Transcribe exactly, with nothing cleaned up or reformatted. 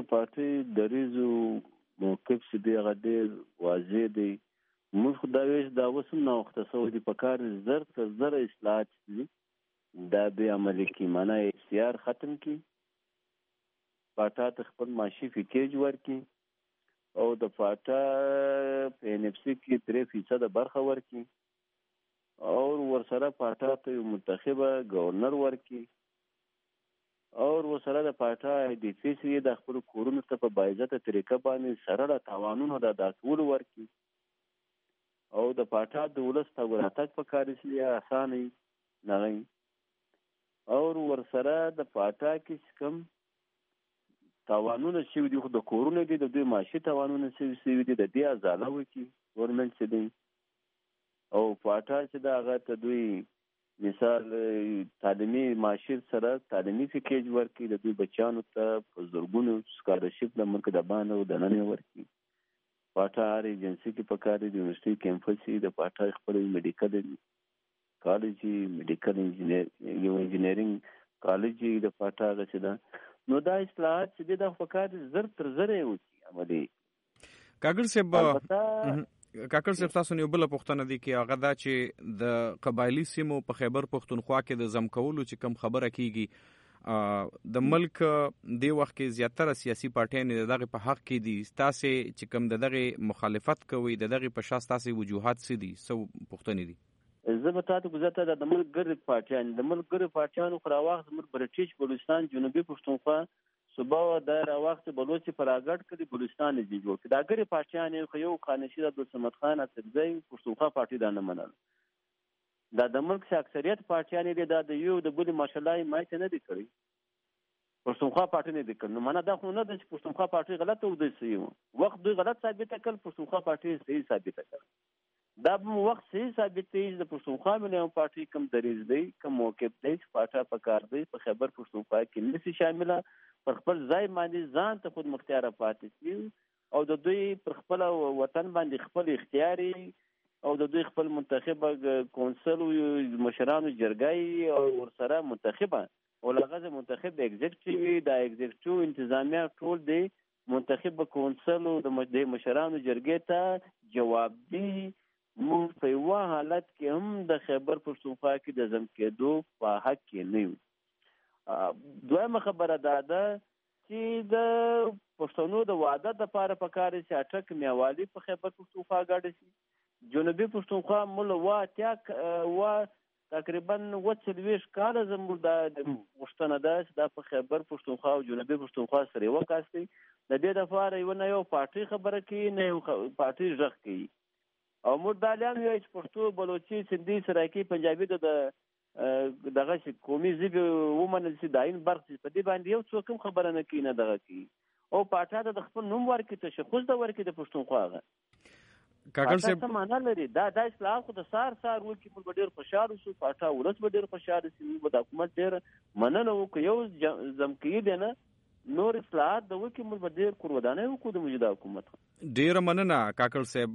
زموږ پارټي دریزو موقف چې دی هغه ډېر واضح دی. موږ خو دا ویش دا اوس هم ناوخته سوی دي، په کار زر تر زره اصلاحات دي دا به عملي کړي، معنا اف سی آر ختم کړي، پاټا ته خپل معاشي پیکیج ورکړي او د پاټا په ان اف سی کې درې فیصده برخه ورکړي او ورسره پاټا ته یو منتخبه گورنر ورکړي او ورسره د پاټا د فیسي د خپل کورونو ته په باعزته طریقه باندې سره د توانونو د ادا کولو ورکړي او د پاټا د ولس ته وراتګ په کار اصلي اسانه نه وي او ورسره د پاټا کې کوم توانونه شوي دي خو د کورونو دي د دوی معاشي توانونه شوي دي د دې ازاله وکړي ګورنمنټ چې دی او پاټا چې د هغه ته دوی مثال تعلیمي معاشر سره تعلیمي پیکیج ورکړي، د دوی بچیانو ته په زرګونو سکالرشپ د ملک د باندې او د ننه ورکړي. پاټا هر ایجنسي کې په کار د یونیورسيټي کیمپس د پاټا خپل میډیکل کالج میډیکل انجینیر یو انجینیرینګ کالج د پاټا غسدا نو دا اصلاحات چې د فکر زر تر زر یو عملي کاګل صاحب کاکړ صاحب تاسو یو بل پوښتنه دي کې هغه دا چې د قبایلی سیمو په خیبر پښتونخوا کې د زم کولو چې کم خبره کیږي د ملک دی وخت کې زیاتره سیاسي پارټیان دغه په حق کې دي، تاسو چې کم دغه مخالفت کوي دغه په شاس تاسو وجوهات سي دي سو پوښتنه دي. زه به تاسو گزارته د ملک ګر پارټیان د ملک ګر پارټیانو خو راوخت زموږ برټیش بلوچستان جنوبي پښتونخوا صوبه د راوخت بلوچ پر اګړ کړي بلوچستان دی جوړ کړي دا ګر پارټیان خو یو خانشي د عبد الصمد خان اڅکزی پښتونخوا پارټي دا نه منل، دا د ملک څخه اکثریت پارټیان دي دا د یو د بل ماشالله مایته نه دي کړی پښتونخوا پارټي نه دي کړی. نو معنا دا خو نه د پښتونخوا پارټي غلطه ودی سي وخت دوی غلط ثابت کړ پښتونخوا پارټي صحیح ثابت کړ، دا وخت صحیح ثابت دی د پښتونخوا ملي پارټي کم دریز دی کم موقف دی پاټا په کار دی په خیبر پښتونخوا کې نسی شامله پر خپل ځای باندې ځان ته خود مختار پاتې شي او د دوی پر خپل وطن باندې خپل اختیاري او د دوی خپل منتخبه کونسل او مشرانو جرګای او ورسره منتخبه او لغه منتخب ایگزیکټیو دا ایگزیکټیو انتظامیه ټول دی منتخب کونسل او د مشرانو جرګې ته جواب دی. موږ په یو حالت کې هم د خیبر پښتونخوا کې د زم کېدو په حق کې نه یو. دویمه خبره دا ده چې د پښتنو د وحدت لپاره پکار چې اټک میوالي په خیبر پښتونخوا غاډه شي جنوبي پښتونخوا مل وا تاک وا تقریبا وڅلويش کال زموږ د پښتنه ده د په خیبر پښتونخوا او جنوبي پښتونخوا سره وکاستي د دې لپاره یو نه یو پارټي خبره کوي نه یو پارټي ژغ کوي او موږ د عالم یو چې پښتو بلوچي سندي سرایکي پنجابي د دغه چې قومي ژبه ومنل شي داین برخ په دې باندې یو څوک هم خبره نه کوي نه دغه کوي او پاټا د خپل نوم ورکړي تشخص د ورکړي د پښتونخوا غا کاکړ صاحب څه معنا لري دا د اصلاح خو د سار سار وکي په ډیر خوشاله شو پاټا ورس به ډیر خوشاله شي په حکومت ډیر مننه وکي یو زمکی دی نه نور اصلاحات د وکي مل به ډیر قربانای وکړو د موجوده حکومت. ډیر مننه کاکړ صاحب.